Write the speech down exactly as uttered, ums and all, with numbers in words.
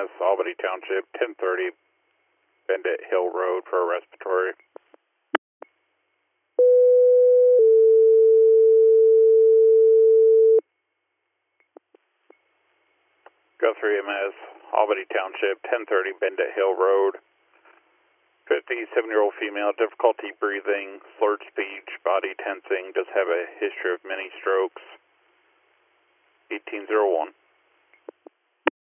S, Albany Township, ten thirty, Bendit Hill Road for a respiratory. Guthrie M S, Albany Township, ten thirty, Bendit Hill Road. fifty-seven-year-old female, difficulty breathing, slurred speech, body tensing, does have a history of many strokes. eighteen oh one.